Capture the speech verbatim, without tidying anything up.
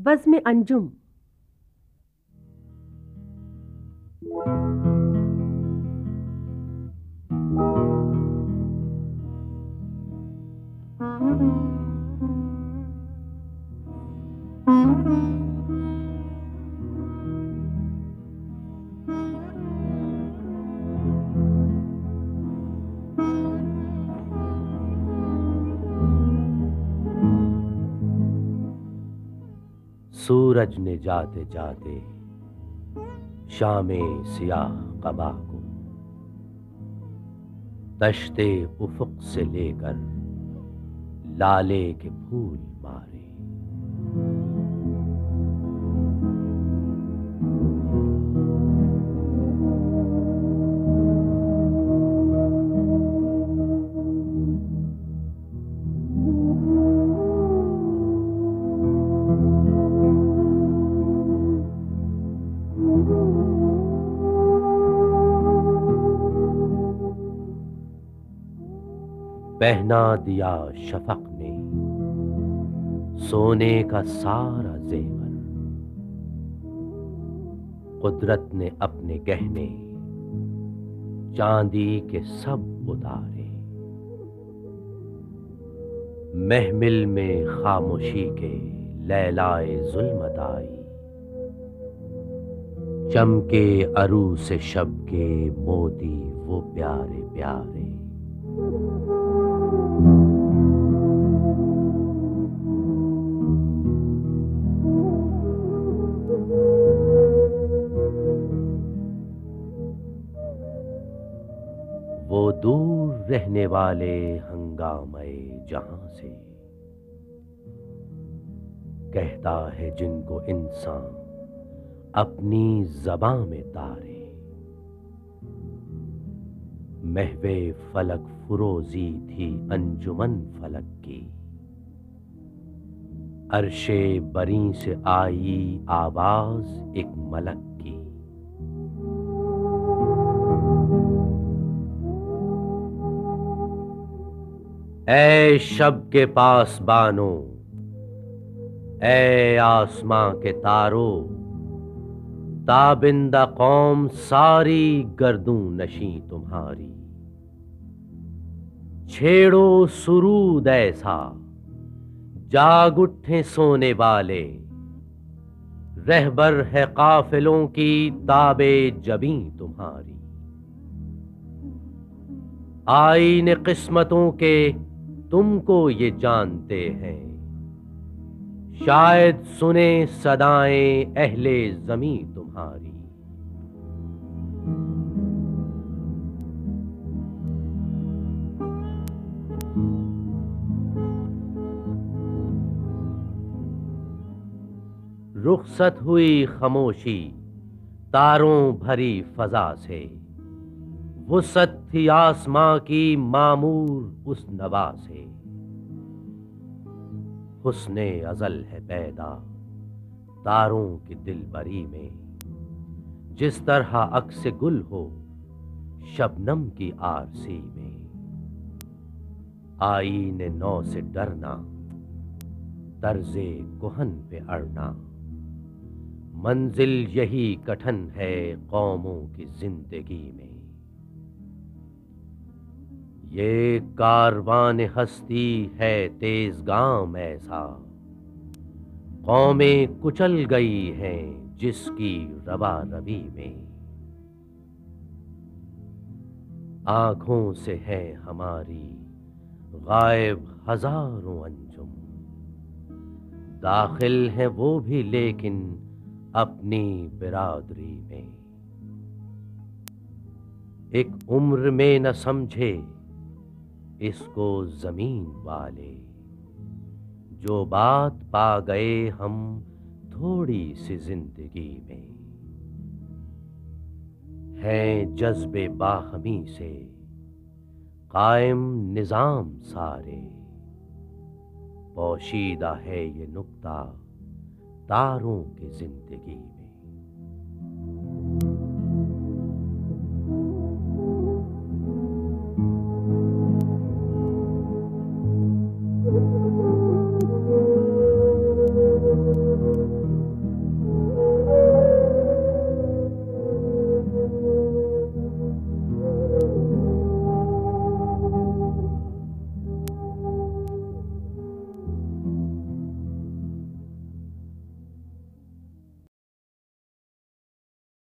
बज़्म अंजुम। सूरज ने जाते जाते शामे सियाह कबा को दश्ते उफुक से लेकर लाले के फूल मारे। पहना दिया शफक ने सोने का सारा जेवर, कुदरत ने अपने गहने चांदी के सब उतारे। महमिल में खामोशी के लैलाए जुल्मत आई, चमके अरूस शब के मोती वो प्यारे प्यारे। वो दूर रहने वाले हंगामे जहां से कहता है जिनको इंसान अपनी ज़बां में तारे। महवे फलक फुरोजी थी अंजुमन फलक की, अर्शे बरी से आई आवाज एक मलक की। ऐ शब के पास बानो, ऐ आसमां के तारो, ताबिंदा कौम सारी गर्दूं नशी तुम्हारी। छेड़ो सुरूद ऐसा जाग उठे सोने वाले, रहबर है काफिलों की ताबे जबीं तुम्हारी। आईने किस्मतों के तुमको ये जानते हैं, शायद सुने सदाएं अहले ज़मीं तुम्हारी। रुखसत हुई खामोशी तारों भरी फजा से, वुसअत थी आसमां की मामूर उस नवा से। हुस्ने अज़ल है पैदा तारों की दिलबरी में, जिस तरह अक्स गुल हो शबनम की आरसी में। आईने नौ से डरना, तर्ज़े कुहन पे अड़ना, मंजिल यही कठन है कौमों की जिंदगी में। ये कारवान हस्ती है तेज़गाम ऐसा, कौमें कुचल गई हैं जिसकी रवा रवी में। आंखों से है हमारी गायब हजारों अंजुम, दाखिल है वो भी लेकिन अपनी बिरादरी में। एक उम्र में न समझे इसको जमीन वाले, जो बात पा गए हम थोड़ी सी जिंदगी में। हैं जज्बे बाहमी से कायम निजाम सारे, पोशीदा है ये नुक्ता तारों की जिंदगी में।